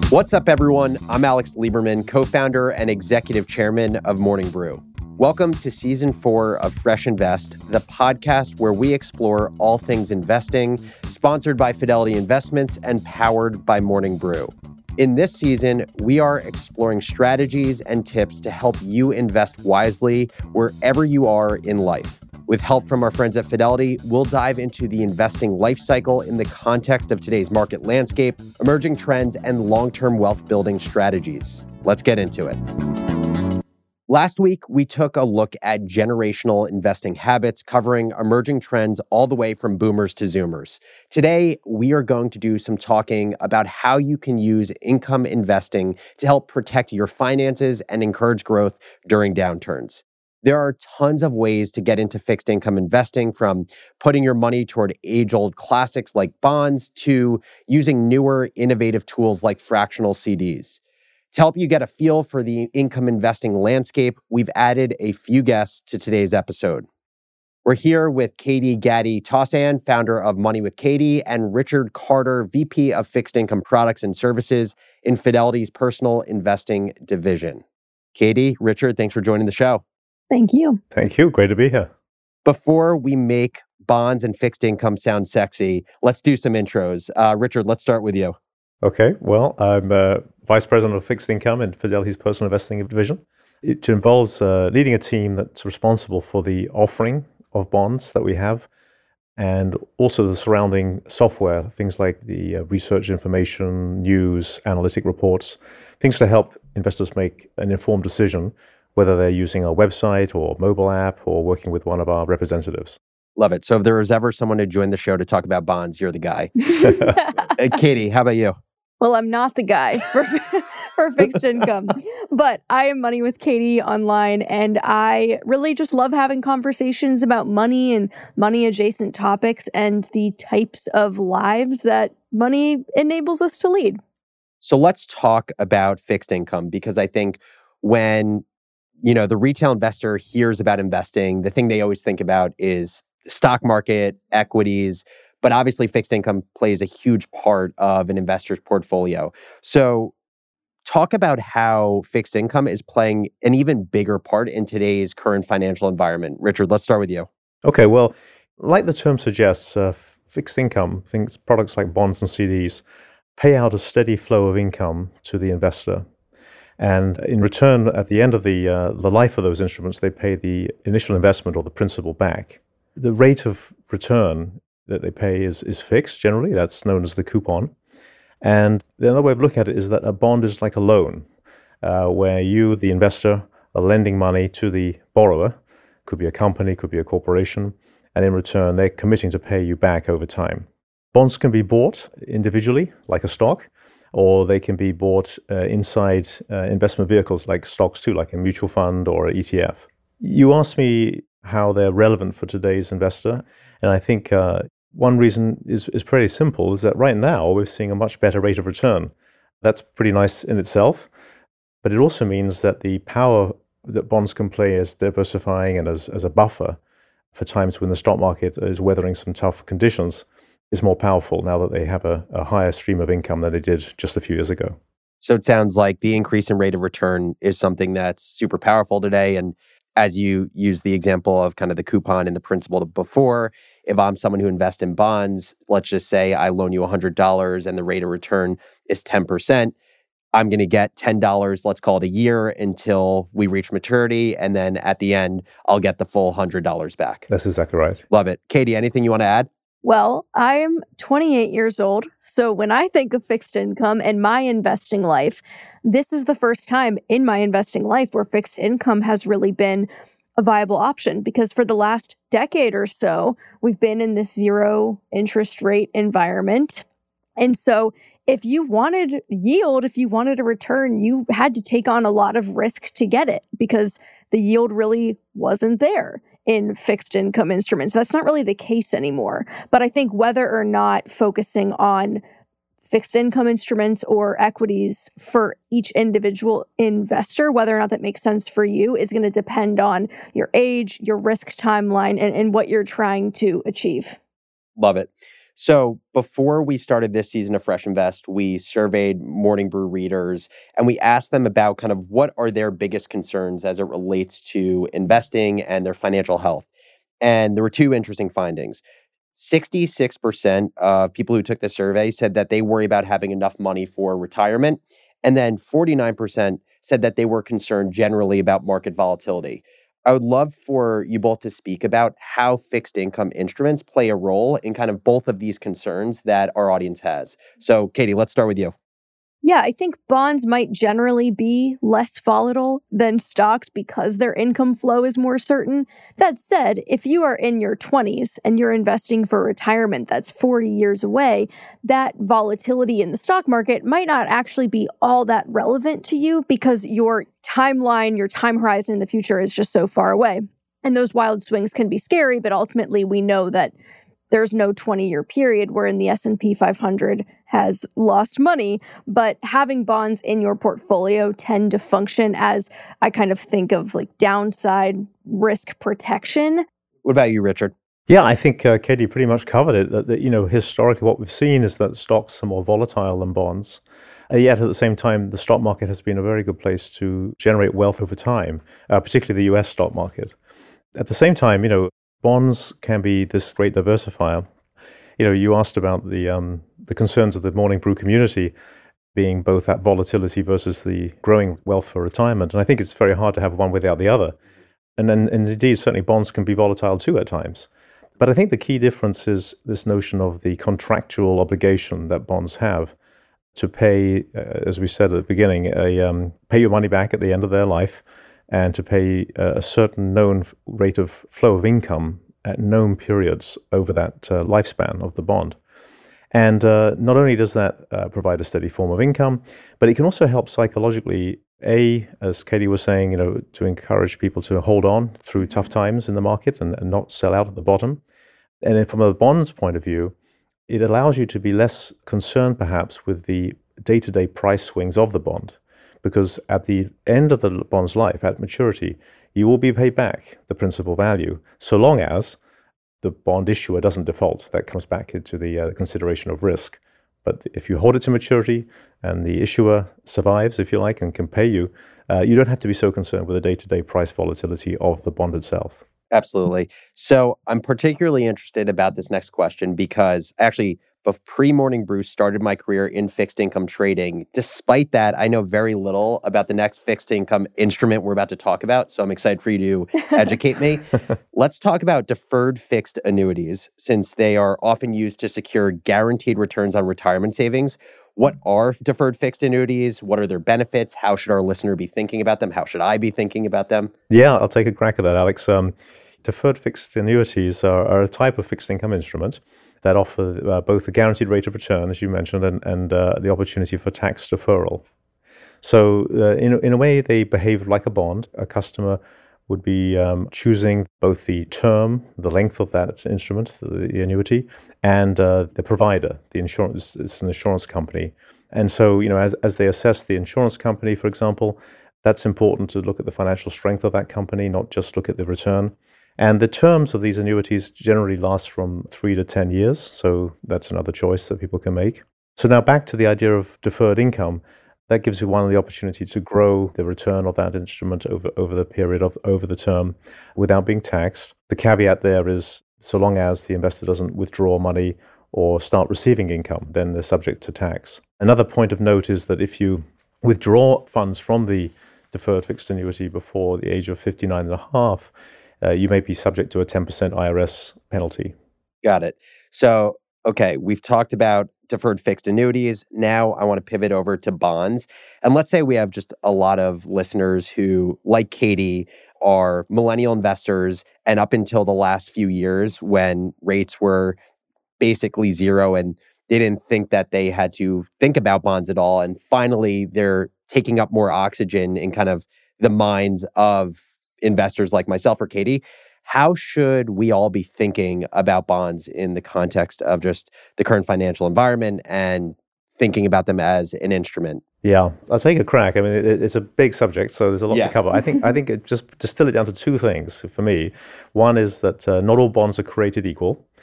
What's up, everyone? I'm Alex Lieberman, co-founder and executive chairman of Morning Brew. Welcome to Season 4 of Fresh Invest, the podcast where we explore all things investing, sponsored by Fidelity Investments and powered by Morning Brew. In this season, we are exploring strategies and tips to help you invest wisely wherever you are in life. With help from our friends at Fidelity, we'll dive into the investing life cycle in the context of today's market landscape, emerging trends, and long-term wealth building strategies. Let's get into it. Last week, we took a look at generational investing habits, covering emerging trends all the way from boomers to zoomers. Today, we are going to do some talking about how you can use income investing to help protect your finances and encourage growth during downturns. There are tons of ways to get into fixed income investing, from putting your money toward age-old classics like bonds to using newer, innovative tools like fractional CDs. To help you get a feel for the income investing landscape, we've added a few guests to today's episode. We're here with Katie Gatti Tossan, founder of Money with Katie, and Richard Carter, VP of Fixed Income Products and Services in Fidelity's Personal Investing Division. Katie, Richard, thanks for joining the show. Thank you. Thank you. Great to be here. Before we make bonds and fixed income sound sexy, let's do some intros. Richard, let's start with you. Okay. Well, I'm Vice President of Fixed Income in Fidelity's Personal Investing Division. It involves leading a team that's responsible for the offering of bonds that we have, and also the surrounding software, things like the research information, news, analytic reports, things to help investors make an informed decision, whether they're using our website or mobile app or working with one of our representatives. Love it. So if there was ever someone to join the show to talk about bonds, you're the guy. Katie, how about you? Well, I'm not the guy for fixed income, but I am Money with Katie online, and I really just love having conversations about money and money adjacent topics and the types of lives that money enables us to lead. So let's talk about fixed income, because I think when the retail investor hears about investing, the thing they always think about is the stock market, equities, but obviously fixed income plays a huge part of an investor's portfolio. So talk about how fixed income is playing an even bigger part in today's current financial environment. Richard, let's start with you. Okay, well, like the term suggests, fixed income, products like bonds and CDs, pay out a steady flow of income to the investor. And in return, at the end of the life of those instruments, they pay the initial investment or the principal back. The rate of return that they pay is fixed generally. That's known as the coupon. And the other way of looking at it is that a bond is like a loan, where you, the investor, are lending money to the borrower. Could be a company, could be a corporation. And in return, they're committing to pay you back over time. Bonds can be bought individually, like a stock, or they can be bought inside investment vehicles like stocks too, like a mutual fund or an ETF. You asked me how they're relevant for today's investor, and I think one reason is pretty simple, is that right now we're seeing a much better rate of return. That's pretty nice in itself, but it also means that the power that bonds can play as diversifying and as a buffer for times when the stock market is weathering some tough conditions is more powerful now that they have a higher stream of income than they did just a few years ago. So it sounds like the increase in rate of return is something that's super powerful today. And as you use the example of kind of the coupon and the principal before, if I'm someone who invests in bonds, let's just say I loan you $100 and the rate of return is 10%, I'm going to get $10, let's call it a year, until we reach maturity. And then at the end, I'll get the full $100 back. That's exactly right. Love it. Katie, anything you want to add? Well, I am 28 years old, so when I think of fixed income and my investing life, this is the first time in my investing life where fixed income has really been a viable option, because for the last decade or so, we've been in this zero interest rate environment. And so if you wanted yield, if you wanted a return, you had to take on a lot of risk to get it, because the yield really wasn't there in fixed income instruments. That's not really the case anymore. But I think whether or not focusing on fixed income instruments or equities for each individual investor, whether or not that makes sense for you, is going to depend on your age, your risk timeline, and what you're trying to achieve. Love it. So before we started this season of Fresh Invest, we surveyed Morning Brew readers and we asked them about kind of what are their biggest concerns as it relates to investing and their financial health. And there were two interesting findings. 66% of people who took the survey said that they worry about having enough money for retirement. And then 49% said that they were concerned generally about market volatility. I would love for you both to speak about how fixed income instruments play a role in kind of both of these concerns that our audience has. So, Katie, let's start with you. Yeah, I think bonds might generally be less volatile than stocks because their income flow is more certain. That said, if you are in your 20s and you're investing for retirement that's 40 years away, that volatility in the stock market might not actually be all that relevant to you because your timeline, your time horizon in the future is just so far away. And those wild swings can be scary, but ultimately we know that there's no 20-year period wherein the S&P 500 has lost money, but having bonds in your portfolio tend to function as I kind of think of like downside risk protection. What about you, Richard? Yeah, I think Katie pretty much covered it. That historically what we've seen is that stocks are more volatile than bonds. Yet at the same time, the stock market has been a very good place to generate wealth over time, particularly the US stock market. At the same time, bonds can be this great diversifier. You asked about the concerns of the Morning Brew community being both that volatility versus the growing wealth for retirement. And I think it's very hard to have one without the other. And indeed, certainly bonds can be volatile too at times. But I think the key difference is this notion of the contractual obligation that bonds have to pay, as we said at the beginning, pay your money back at the end of their life and to pay a certain known rate of flow of income at known periods over that lifespan of the bond. And not only does that provide a steady form of income, but it can also help psychologically, as Katie was saying, to encourage people to hold on through tough times in the market and not sell out at the bottom. And then from a bond's point of view, it allows you to be less concerned perhaps with the day-to-day price swings of the bond. Because at the end of the bond's life, at maturity, you will be paid back the principal value, so long as the bond issuer doesn't default. That comes back into the consideration of risk. But if you hold it to maturity and the issuer survives, if you like, and can pay you, you don't have to be so concerned with the day-to-day price volatility of the bond itself. Absolutely. So I'm particularly interested about this next question because actually, pre-Morning Brew started my career in fixed income trading. Despite that, I know very little about the next fixed income instrument we're about to talk about. So I'm excited for you to educate me. Let's talk about deferred fixed annuities, since they are often used to secure guaranteed returns on retirement savings. What are deferred fixed annuities? What are their benefits? How should our listener be thinking about them? How should I be thinking about them? Yeah, I'll take a crack at that, Alex. Deferred fixed annuities are a type of fixed income instrument that offer both a guaranteed rate of return, as you mentioned, and the opportunity for tax deferral. So in a way, they behave like a bond. A customer would be choosing both the term, the length of that instrument, the annuity, and the provider, the insurance. It's an insurance company. And so, as they assess the insurance company, for example, that's important to look at the financial strength of that company, not just look at the return. And the terms of these annuities generally last from 3 to 10 years. So that's another choice that people can make. So now back to the idea of deferred income. That gives you the opportunity to grow the return of that instrument over the period over the term without being taxed. The caveat there is so long as the investor doesn't withdraw money or start receiving income, then they're subject to tax. Another point of note is that if you withdraw funds from the deferred fixed annuity before the age of 59 and a half, you may be subject to a 10% IRS penalty. Got it. So, okay, we've talked about deferred fixed annuities. Now I want to pivot over to bonds. And let's say we have just a lot of listeners who, like Katie, are millennial investors. And up until the last few years when rates were basically zero and they didn't think that they had to think about bonds at all. And finally, they're taking up more oxygen in kind of the minds of investors like myself or Katie. How should we all be thinking about bonds in the context of just the current financial environment and thinking about them as an instrument? Yeah, I'll take a crack. I mean, it's a big subject, so there's a lot to cover. I think it just distill it down to two things for me. One is that not all bonds are created equal.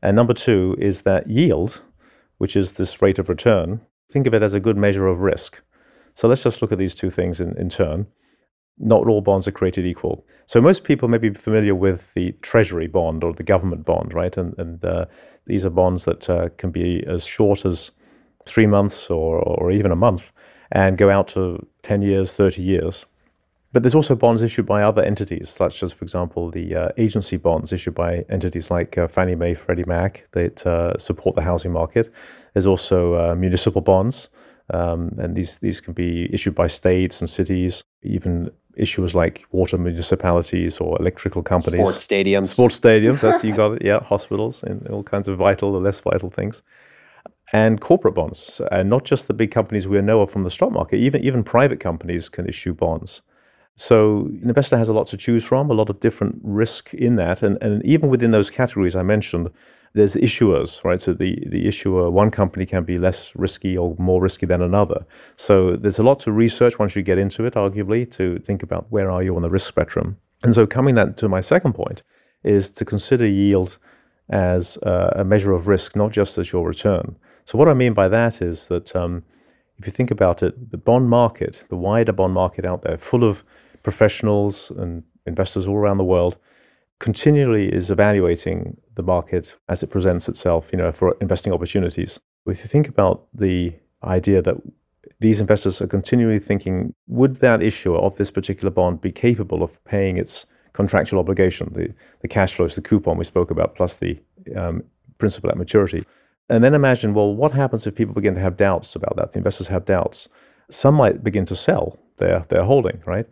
And number two is that yield, which is this rate of return. Think of it as a good measure of risk. So let's just look at these two things in turn. Not all bonds are created equal. So most people may be familiar with the treasury bond or the government bond, right? And these are bonds that can be as short as 3 months or even a month and go out to 10 years, 30 years. But there's also bonds issued by other entities, such as, for example, the agency bonds issued by entities like Fannie Mae, Freddie Mac that support the housing market. There's also municipal bonds, and these can be issued by states and cities, even issuers like water municipalities or electrical companies. Sports stadiums, that's, you got it, yeah, hospitals and all kinds of vital or less vital things. And corporate bonds, and not just the big companies we know of from the stock market, even private companies can issue bonds. So an investor has a lot to choose from, a lot of different risk in that. And even within those categories I mentioned, there's issuers, right? So the issuer, one company can be less risky or more risky than another. So there's a lot to research once you get into it, arguably, to think about where are you on the risk spectrum. And so coming that to my second point is to consider yield as a measure of risk, not just as your return. So what I mean by that is that if you think about it, the bond market, the wider bond market out there, full of professionals and investors all around the world, continually is evaluating the market as it presents itself, for investing opportunities. If you think about the idea that these investors are continually thinking, would that issuer of this particular bond be capable of paying its contractual obligation, the cash flows, the coupon we spoke about, plus the principal at maturity? And then imagine, well, what happens if people begin to have doubts about that? The investors have doubts. Some might begin to sell their holding, right?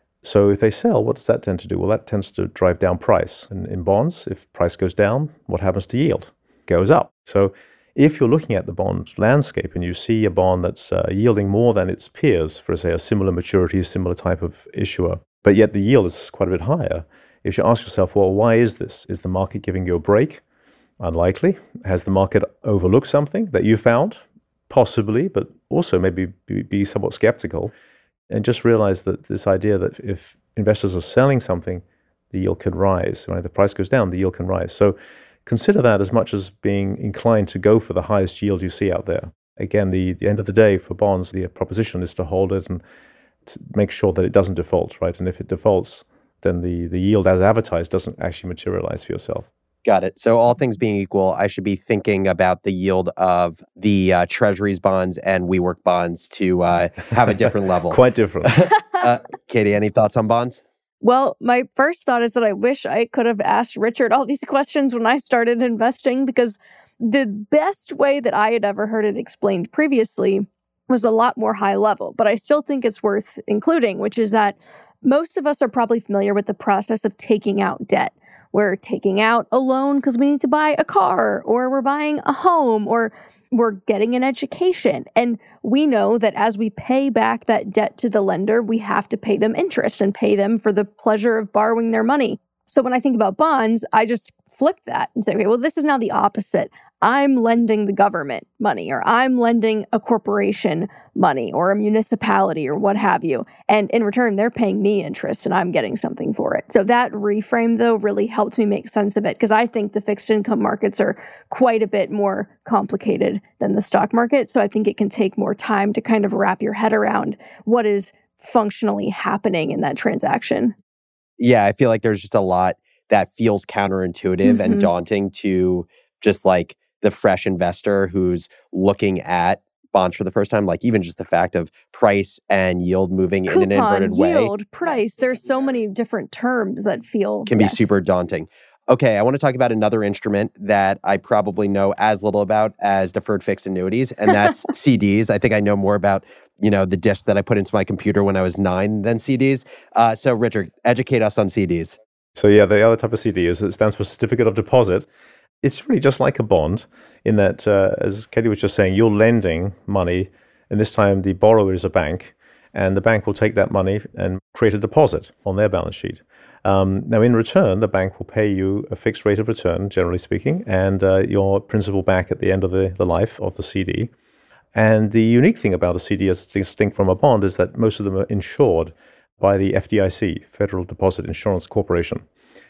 So if they sell, what does that tend to do? Well, that tends to drive down price. And in bonds, if price goes down, what happens to yield? Goes up. So if you're looking at the bond landscape and you see a bond that's yielding more than its peers for, say, a similar maturity, similar type of issuer, but yet the yield is quite a bit higher, you should ask yourself, well, why is this? Is the market giving you a break? Unlikely. Has the market overlooked something that you found? Possibly, but also maybe be somewhat skeptical. And just realize that this idea that if investors are selling something, the yield can rise. Right? The price goes down, the yield can rise. So consider that as much as being inclined to go for the highest yield you see out there. Again, the end of the day for bonds, the proposition is to hold it and to make sure that it doesn't default, right? And if it defaults, then the yield as advertised doesn't actually materialize for yourself. Got it. So all things being equal, I should be thinking about the yield of the Treasuries bonds and WeWork bonds to have a different level. Quite different. Katie, any thoughts on bonds? Well, my first thought is that I wish I could have asked Richard all these questions when I started investing, because the best way that I had ever heard it explained previously was a lot more high level. But I still think it's worth including, which is that most of us are probably familiar with the process of taking out debt. We're taking out a loan because we need to buy a car, or we're buying a home, or we're getting an education. And we know that as we pay back that debt to the lender, we have to pay them interest and pay them for the pleasure of borrowing their money. So when I think about bonds, I just flip that and say, okay, well, this is now the opposite. I'm lending the government money, or I'm lending a corporation money, or a municipality, or what have you. And in return, they're paying me interest and I'm getting something for it. So that reframe, though, really helped me make sense of it, because I think the fixed income markets are quite a bit more complicated than the stock market. So I think it can take more time to kind of wrap your head around what is functionally happening in that transaction. Yeah, I feel like there's just a lot that feels counterintuitive and daunting to just like the fresh investor who's looking at bonds for the first time, like even just the fact of price and yield moving in an inverted way. Yield, price. There's so many different terms that can be super daunting. Okay, I want to talk about another instrument that I probably know as little about as deferred fixed annuities, and that's CDs. I think I know more about, the disk that I put into my computer when I was 9 than CDs. So Richard, educate us on CDs. So yeah, the other type of CD it stands for certificate of deposit. It's really just like a bond in that, as Katie was just saying, you're lending money, and this time the borrower is a bank, and the bank will take that money and create a deposit on their balance sheet. Now, in return, the bank will pay you a fixed rate of return, generally speaking, and your principal back at the end of the life of the CD. And the unique thing about a CD, as distinct from a bond, is that most of them are insured by the FDIC, Federal Deposit Insurance Corporation.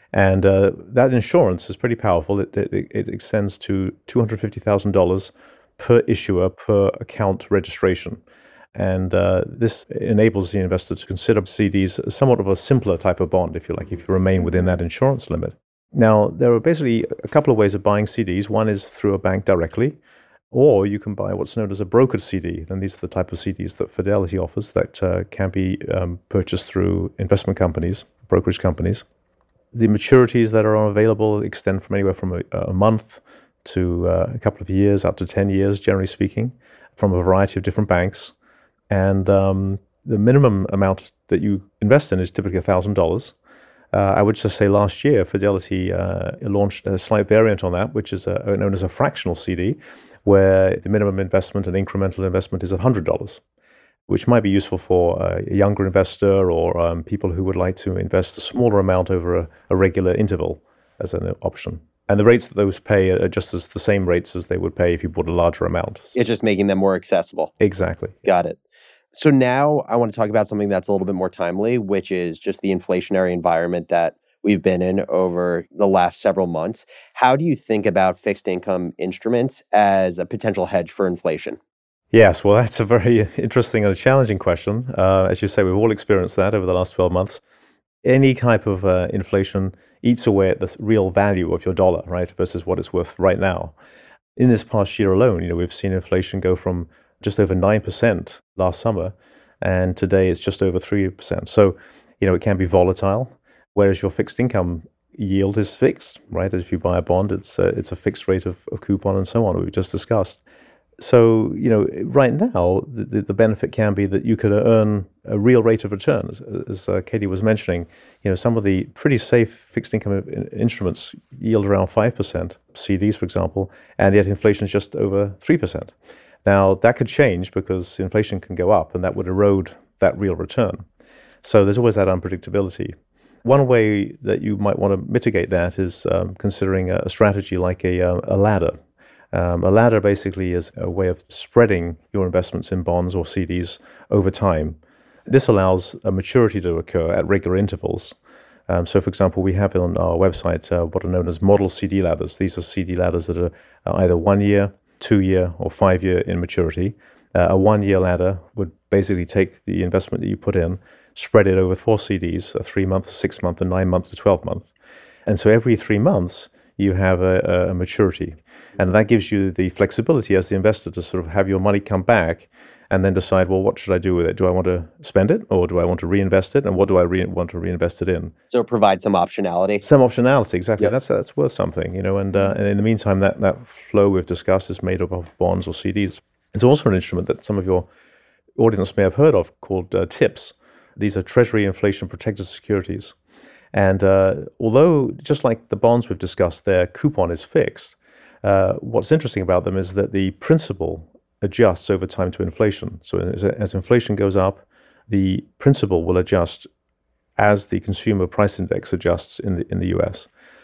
And that insurance is pretty powerful. It extends to $250,000 per issuer per account registration. And this enables the investor to consider CDs as somewhat of a simpler type of bond, if you like, if you remain within that insurance limit. Now, there are basically a couple of ways of buying CDs. One is through a bank directly, or you can buy what's known as a brokered CD. And these are the type of CDs that Fidelity offers that can be purchased through investment companies, brokerage companies. The maturities that are available extend from anywhere from a month to a couple of years, up to 10 years, generally speaking, from a variety of different banks. And the minimum amount that you invest in is typically $1,000. I would just say last year, Fidelity launched a slight variant on that, which is known as a fractional CD, where the minimum investment and incremental investment is $100, which might be useful for a younger investor or people who would like to invest a smaller amount over a regular interval as an option. And the rates that those pay are just as the same rates as they would pay if you bought a larger amount. It's just making them more accessible. Exactly. Got it. So now I want to talk about something that's a little bit more timely, which is just the inflationary environment that we've been in over the last several months. How do you think about fixed income instruments as a potential hedge for inflation? Yes, well, that's a very interesting and challenging question. As you say, we've all experienced that over the last 12 months. Any type of inflation eats away at the real value of your dollar, right, versus what it's worth right now. In this past year alone, we've seen inflation go from just over 9% last summer, and today it's just over 3%. So, it can be volatile, whereas your fixed income yield is fixed, right? If you buy a bond, it's a fixed rate of coupon and so on, we've just discussed. So, right now, the benefit can be that you could earn a real rate of return. As Katie was mentioning, some of the pretty safe fixed income instruments yield around 5%, CDs, for example, and yet inflation is just over 3%. Now, that could change because inflation can go up, and that would erode that real return. So there's always that unpredictability. One way that you might want to mitigate that is considering a strategy like a ladder. A ladder basically is a way of spreading your investments in bonds or CDs over time. This allows a maturity to occur at regular intervals. So, for example, we have on our website what are known as model CD ladders. These are CD ladders that are either 1 year, 2 year, or 5 year in maturity. A 1 year ladder would basically take the investment that you put in, spread it over 4 CDs, a 3 month, 6 month, and 9 month to 12 month. And so every 3 months, you have a maturity. And that gives you the flexibility as the investor to sort of have your money come back and then decide, well, what should I do with it? Do I want to spend it or do I want to reinvest it? And what do I want to reinvest it in? So it provides some optionality. Some optionality, exactly. Yep. That's worth something, and in the meantime, that flow we've discussed is made up of bonds or CDs. It's also an instrument that some of your audience may have heard of called TIPS. These are Treasury Inflation Protected Securities. And although, just like the bonds we've discussed, their coupon is fixed, what's interesting about them is that the principal adjusts over time to inflation. So as inflation goes up, the principal will adjust as the consumer price index adjusts in the US.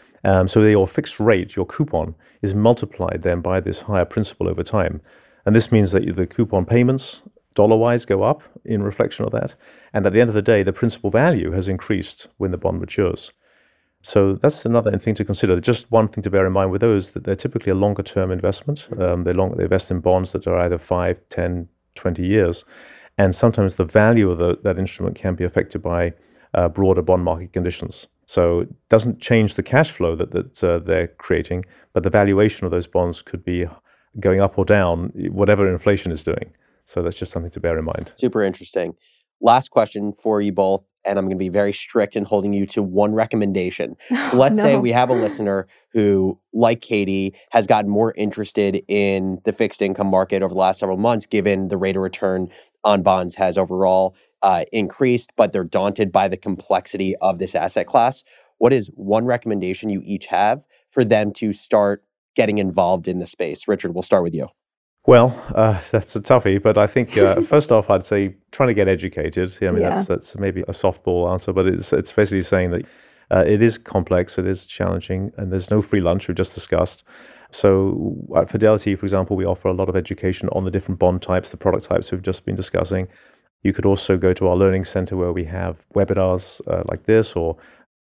So your fixed rate, your coupon, is multiplied then by this higher principal over time. And this means that the coupon payments, dollar-wise, go up in reflection of that. And at the end of the day, the principal value has increased when the bond matures. So that's another thing to consider. Just one thing to bear in mind with those, that they're typically a longer-term investment. They invest in bonds that are either 5, 10, 20 years. And sometimes the value of that instrument can be affected by broader bond market conditions. So it doesn't change the cash flow that they're creating, but the valuation of those bonds could be going up or down, whatever inflation is doing. So that's just something to bear in mind. Super interesting. Last question for you both, and I'm going to be very strict in holding you to one recommendation. So let's say we have a listener who, like Katie, has gotten more interested in the fixed income market over the last several months, given the rate of return on bonds has overall increased, but they're daunted by the complexity of this asset class. What is one recommendation you each have for them to start getting involved in the space? Richard, we'll start with you. Well, that's a toughie, but I think first off, I'd say trying to get educated. I mean, that's maybe a softball answer, but it's basically saying that it is complex, it is challenging, and there's no free lunch, we've just discussed. So at Fidelity, for example, we offer a lot of education on the different bond types, the product types we've just been discussing. You could also go to our learning center where we have webinars like this, or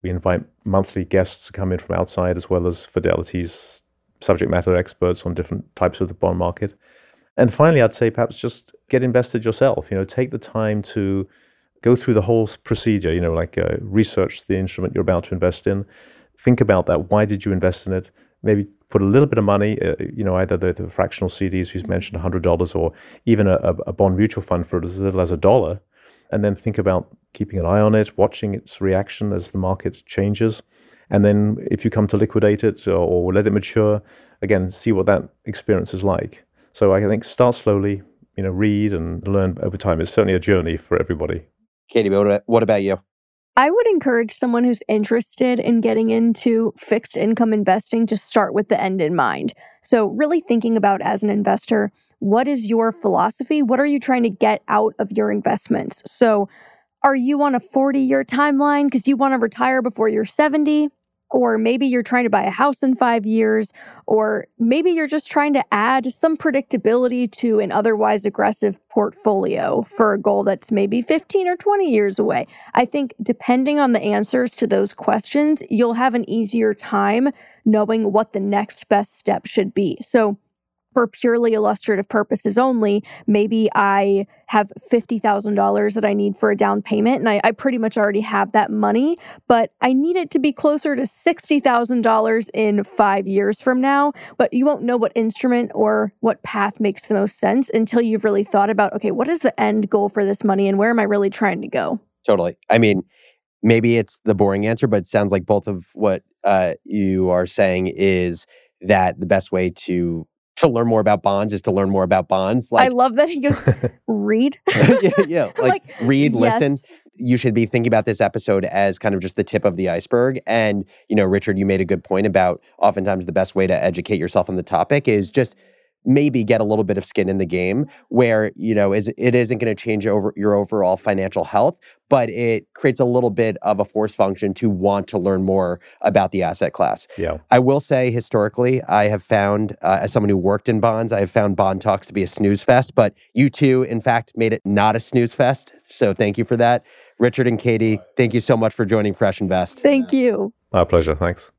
We invite monthly guests to come in from outside, as well as Fidelity's subject matter experts on different types of the bond market. And finally, I'd say perhaps just get invested yourself. Take the time to go through the whole procedure, research the instrument you're about to invest in. Think about that. Why did you invest in it? Maybe put a little bit of money, either the fractional CDs we've mentioned, $100, or even a bond mutual fund for as little as $1. And then think about keeping an eye on it, watching its reaction as the market changes. And then if you come to liquidate it or let it mature, again, see what that experience is like. So I think start slowly, read and learn over time. It's certainly a journey for everybody. Katie, what about you? I would encourage someone who's interested in getting into fixed income investing to start with the end in mind. So really thinking about, as an investor, what is your philosophy? What are you trying to get out of your investments? So are you on a 40-year timeline because you want to retire before you're 70? Or maybe you're trying to buy a house in 5 years, or maybe you're just trying to add some predictability to an otherwise aggressive portfolio for a goal that's maybe 15 or 20 years away. I think depending on the answers to those questions, you'll have an easier time knowing what the next best step should be. So for purely illustrative purposes only, maybe I have $50,000 that I need for a down payment, and I pretty much already have that money, but I need it to be closer to $60,000 in 5 years from now. But you won't know what instrument or what path makes the most sense until you've really thought about, okay, what is the end goal for this money and where am I really trying to go? Totally. I mean, maybe it's the boring answer, but it sounds like both of what you are saying is that the best way to learn more about bonds is to learn more about bonds. I love that he goes, read. yeah. Read, listen. Yes. You should be thinking about this episode as kind of just the tip of the iceberg. And, Richard, you made a good point about oftentimes the best way to educate yourself on the topic is just maybe get a little bit of skin in the game where, it isn't going to change over your overall financial health, but it creates a little bit of a force function to want to learn more about the asset class. Yeah. I will say historically, I have found, as someone who worked in bonds, I have found Bond Talks to be a snooze fest, but you two, in fact, made it not a snooze fest. So thank you for that. Richard and Katie, thank you so much for joining Fresh Invest. Thank you. My pleasure. Thanks.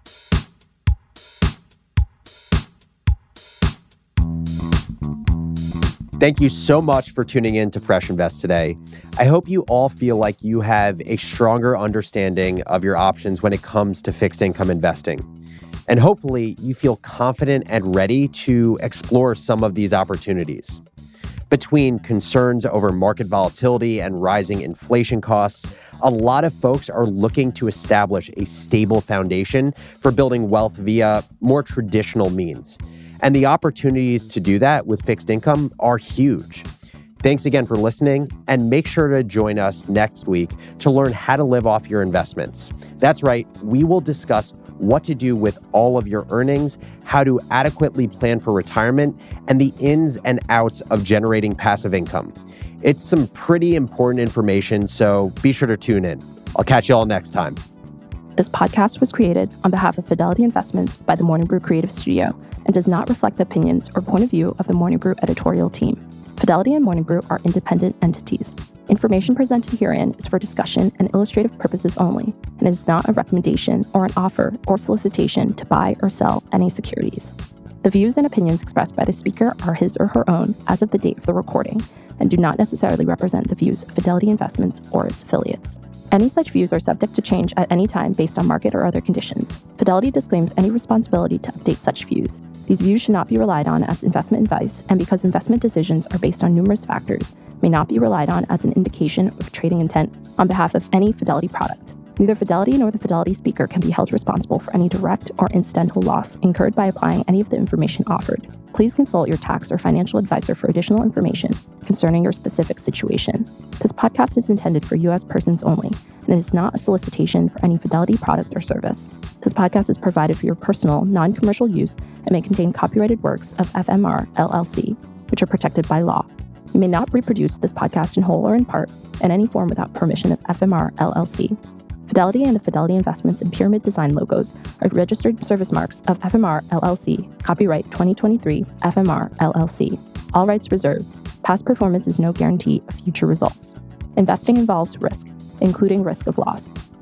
Thank you so much for tuning in to Fresh Invest today. I hope you all feel like you have a stronger understanding of your options when it comes to fixed income investing. And hopefully you feel confident and ready to explore some of these opportunities. Between concerns over market volatility and rising inflation costs, a lot of folks are looking to establish a stable foundation for building wealth via more traditional means. And the opportunities to do that with fixed income are huge. Thanks again for listening, and make sure to join us next week to learn how to live off your investments. That's right, we will discuss what to do with all of your earnings, how to adequately plan for retirement, and the ins and outs of generating passive income. It's some pretty important information, so be sure to tune in. I'll catch you all next time. This podcast was created on behalf of Fidelity Investments by the Morning Brew Creative Studio and does not reflect the opinions or point of view of the Morning Brew editorial team. Fidelity and Morning Brew are independent entities. Information presented herein is for discussion and illustrative purposes only, and is not a recommendation or an offer or solicitation to buy or sell any securities. The views and opinions expressed by the speaker are his or her own as of the date of the recording and do not necessarily represent the views of Fidelity Investments or its affiliates. Any such views are subject to change at any time based on market or other conditions. Fidelity disclaims any responsibility to update such views. These views should not be relied on as investment advice, and because investment decisions are based on numerous factors, may not be relied on as an indication of trading intent on behalf of any Fidelity product. Neither Fidelity nor the Fidelity speaker can be held responsible for any direct or incidental loss incurred by applying any of the information offered. Please consult your tax or financial advisor for additional information concerning your specific situation. This podcast is intended for U.S. persons only, and it is not a solicitation for any Fidelity product or service. This podcast is provided for your personal, non-commercial use and may contain copyrighted works of FMR LLC, which are protected by law. You may not reproduce this podcast in whole or in part in any form without permission of FMR LLC. Fidelity and the Fidelity Investments and Pyramid Design logos are registered service marks of FMR LLC, copyright 2023 FMR LLC. All rights reserved. Past performance is no guarantee of future results. Investing involves risk, including risk of loss.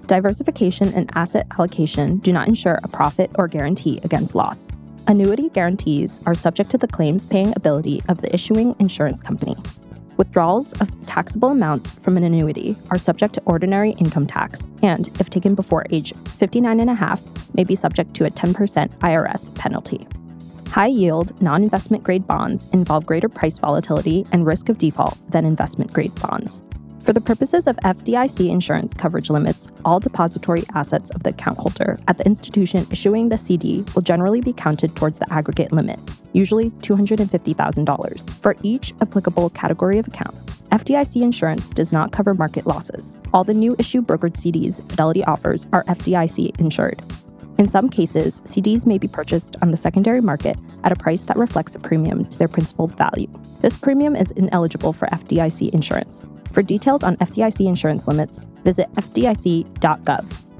Diversification and asset allocation do not ensure a profit or guarantee against loss. Annuity guarantees are subject to the claims-paying ability of the issuing insurance company. Withdrawals of taxable amounts from an annuity are subject to ordinary income tax and, if taken before age 59.5, may be subject to a 10% IRS penalty. High-yield, non-investment grade bonds involve greater price volatility and risk of default than investment-grade bonds. For the purposes of FDIC insurance coverage limits, all depository assets of the account holder at the institution issuing the CD will generally be counted towards the aggregate limit, usually $250,000, for each applicable category of account. FDIC insurance does not cover market losses. All the new issue brokered CDs Fidelity offers are FDIC insured. In some cases, CDs may be purchased on the secondary market at a price that reflects a premium to their principal value. This premium is ineligible for FDIC insurance. For details on FDIC insurance limits, visit fdic.gov,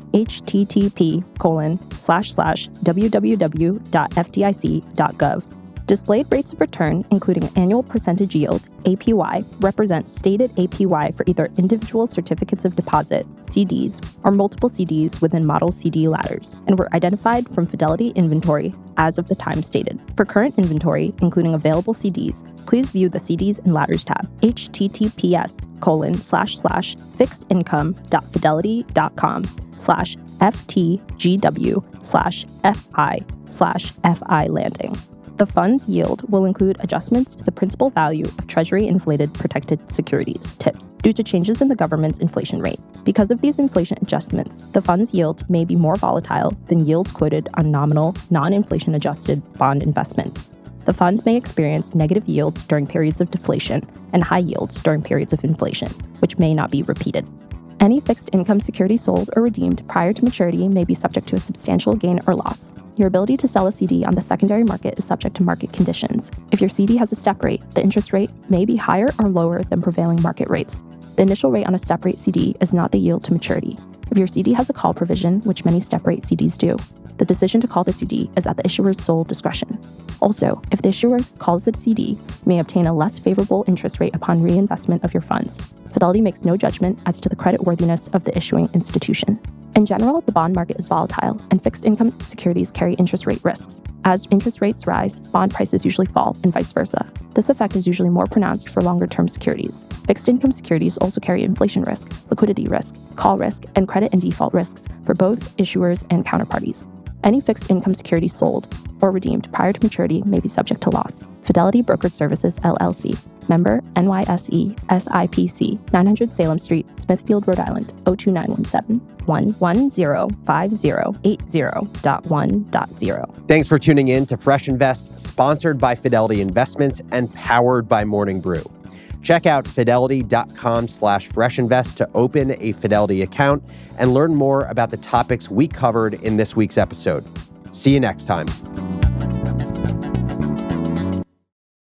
http://www.fdic.gov. Displayed rates of return, including annual percentage yield, APY, represent stated APY for either individual certificates of deposit, CDs, or multiple CDs within model CD ladders, and were identified from Fidelity inventory as of the time stated. For current inventory, including available CDs, please view the CDs and ladders tab, https://fixedincome.fidelity.com/ftgw/fi/fi landing. The fund's yield will include adjustments to the principal value of Treasury-inflated protected securities, TIPS, due to changes in the government's inflation rate. Because of these inflation adjustments, the fund's yield may be more volatile than yields quoted on nominal, non-inflation adjusted bond investments. The fund may experience negative yields during periods of deflation and high yields during periods of inflation, which may not be repeated. Any fixed income security sold or redeemed prior to maturity may be subject to a substantial gain or loss. Your ability to sell a CD on the secondary market is subject to market conditions. If your CD has a step rate, the interest rate may be higher or lower than prevailing market rates. The initial rate on a step rate CD is not the yield to maturity. If your CD has a call provision, which many step rate CDs do, the decision to call the CD is at the issuer's sole discretion. Also, if the issuer calls the CD, you may obtain a less favorable interest rate upon reinvestment of your funds. Fidelity makes no judgment as to the creditworthiness of the issuing institution. In general, the bond market is volatile, and fixed income securities carry interest rate risks. As interest rates rise, bond prices usually fall, and vice versa. This effect is usually more pronounced for longer-term securities. Fixed income securities also carry inflation risk, liquidity risk, call risk, and credit and default risks for both issuers and counterparties. Any fixed income security sold or redeemed prior to maturity may be subject to loss. Fidelity Brokerage Services, LLC. Member NYSE SIPC, 900 Salem Street, Smithfield, Rhode Island, 02917 1105080.1.0. Thanks for tuning in to Fresh Invest, sponsored by Fidelity Investments and powered by Morning Brew. Check out fidelity.com/freshinvest to open a Fidelity account and learn more about the topics we covered in this week's episode. See you next time.